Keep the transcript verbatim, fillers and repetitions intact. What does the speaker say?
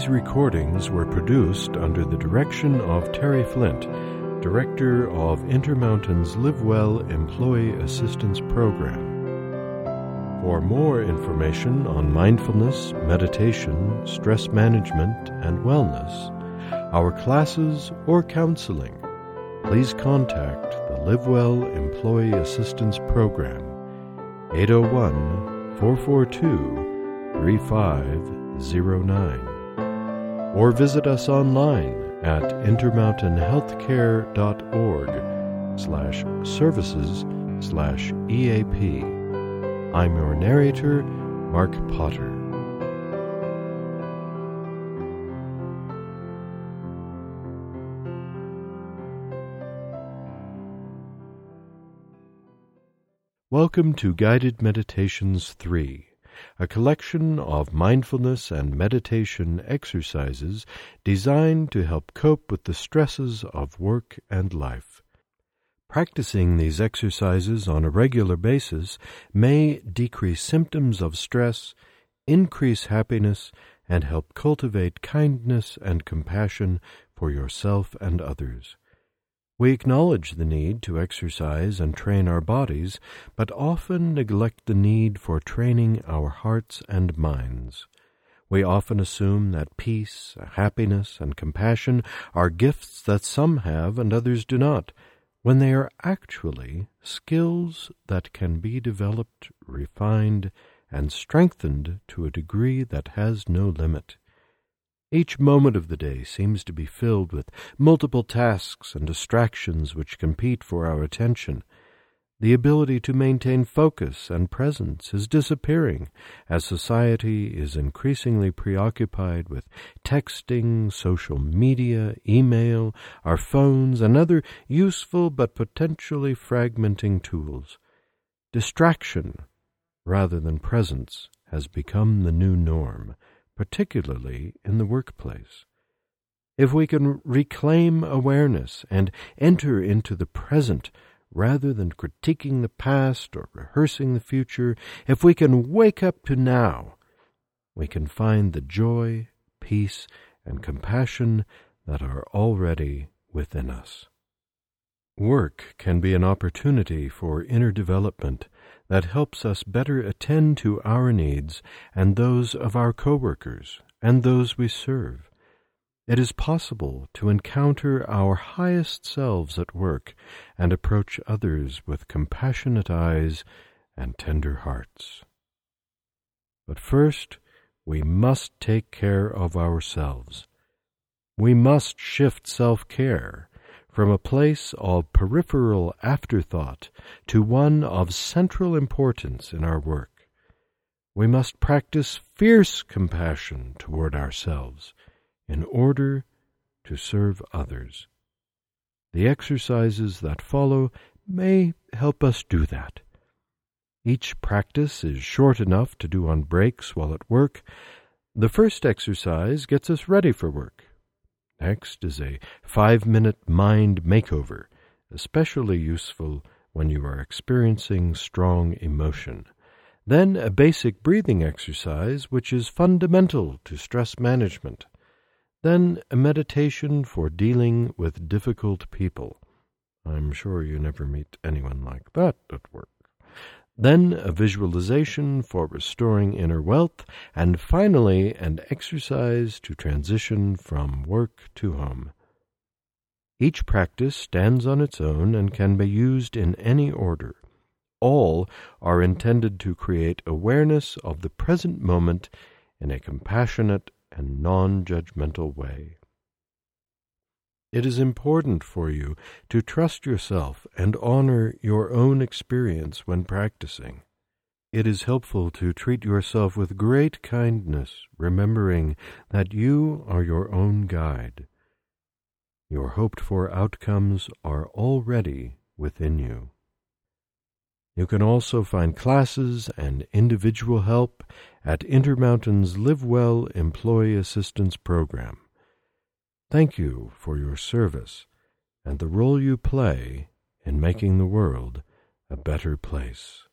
These recordings were produced under the direction of Terry Flint, Director of Intermountain's Live Well Employee Assistance Program. For more information on mindfulness, meditation, stress management, and wellness, our classes, or counseling, please contact the Live Well Employee Assistance Program, eight oh one, four four two, three five zero nine, or visit us online at intermountainhealthcare.org slash services slash EAP. I'm your narrator, Mark Potter. Welcome to Guided Meditations three, a collection of mindfulness and meditation exercises designed to help cope with the stresses of work and life. Practicing these exercises on a regular basis may decrease symptoms of stress, increase happiness, and help cultivate kindness and compassion for yourself and others. We acknowledge the need to exercise and train our bodies, but often neglect the need for training our hearts and minds. We often assume that peace, happiness, and compassion are gifts that some have and others do not, when they are actually skills that can be developed, refined, and strengthened to a degree that has no limit. Each moment of the day seems to be filled with multiple tasks and distractions which compete for our attention. The ability to maintain focus and presence is disappearing as society is increasingly preoccupied with texting, social media, email, our phones, and other useful but potentially fragmenting tools. Distraction, rather than presence, has become the new norm, particularly in the workplace. If we can reclaim awareness and enter into the present rather than critiquing the past or rehearsing the future, if we can wake up to now, we can find the joy, peace, and compassion that are already within us. Work can be an opportunity for inner development that helps us better attend to our needs and those of our coworkers and those we serve. It is possible to encounter our highest selves at work and approach others with compassionate eyes and tender hearts. But first, we must take care of ourselves. We must shift self-care from a place of peripheral afterthought to one of central importance in our work. We must practice fierce compassion toward ourselves in order to serve others. The exercises that follow may help us do that. Each practice is short enough to do on breaks while at work. The first exercise gets us ready for work. Next is a five-minute mind makeover, especially useful when you are experiencing strong emotion. Then a basic breathing exercise, which is fundamental to stress management. Then a meditation for dealing with difficult people. I'm sure you never meet anyone like that at work. Then a visualization for restoring inner wealth, and finally an exercise to transition from work to home. Each practice stands on its own and can be used in any order. All are intended to create awareness of the present moment in a compassionate and non-judgmental way. It is important for you to trust yourself and honor your own experience when practicing. It is helpful to treat yourself with great kindness, remembering that you are your own guide. Your hoped-for outcomes are already within you. You can also find classes and individual help at Intermountain's Live Well Employee Assistance Program. Thank you for your service and the role you play in making the world a better place.